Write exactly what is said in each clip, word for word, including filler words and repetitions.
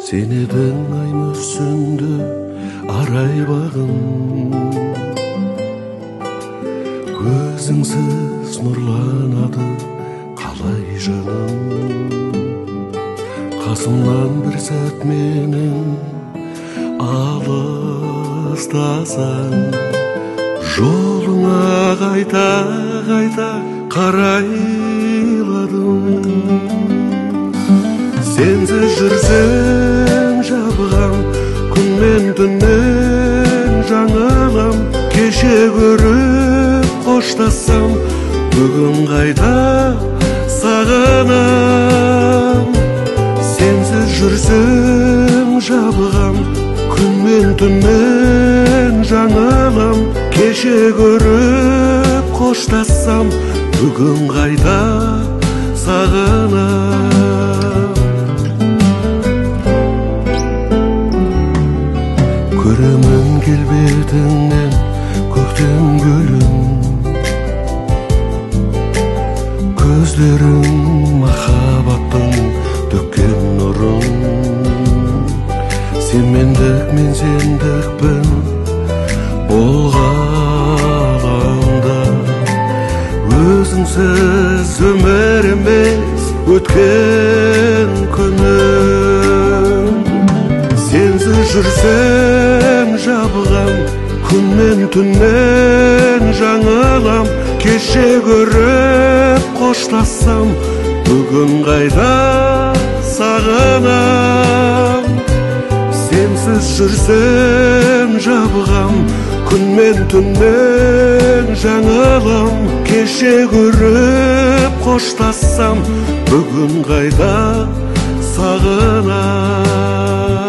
Seneden ay мүрсүндү арай багым, көзүңсүз нурланады калай жаным. Касымдан бир сәт менен алыстасаң, жолуңа кайта кайта карайладым. Сенсиз жүрсем жабыгам, күн мен түннен жаңылам. Кеше көрүп коштассам, бүгүн кайта сагынам. Сенсиз жүрсем жабыгам, күн мен түннен жаңылам. Кеше көрүп коштассам, бүгүн кайта сагынам. Көрөмүн келбетиңнен көктем гүлүн, көздөрүң махаббаттын төккен нурун. Сен мендик, мен сендикпин болганда, өзүңсүз өмүр эмес өткөн күнүм. Сенсиз жүрсем жабыгам, күн мен түннен жаңылам. Кеше көрүп коштассам, бүгүн кайта сагынам. Сенсиз жүрсем жабыгам, күн мен түннен жаңылам. Кеше көрүп коштассам, бүгүн кайта сагынам.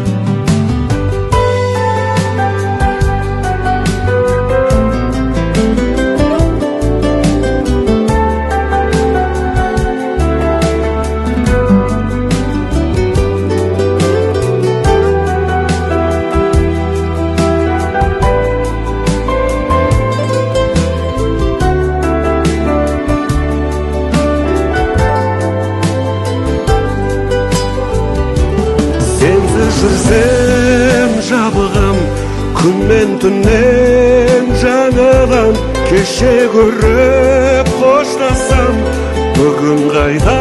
Жүрсем жабыгам, күн мен түннен жаңылам. Кеше көрүп коштассам, бүгүн кайта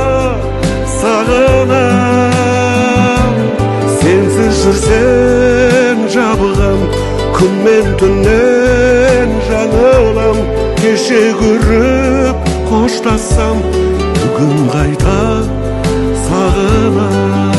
сагынам. Сенсиз жүрсем жабыгам, күн мен түннен жаңылам. Кеше көрүп коштассам, бүгүн кайта сагынам.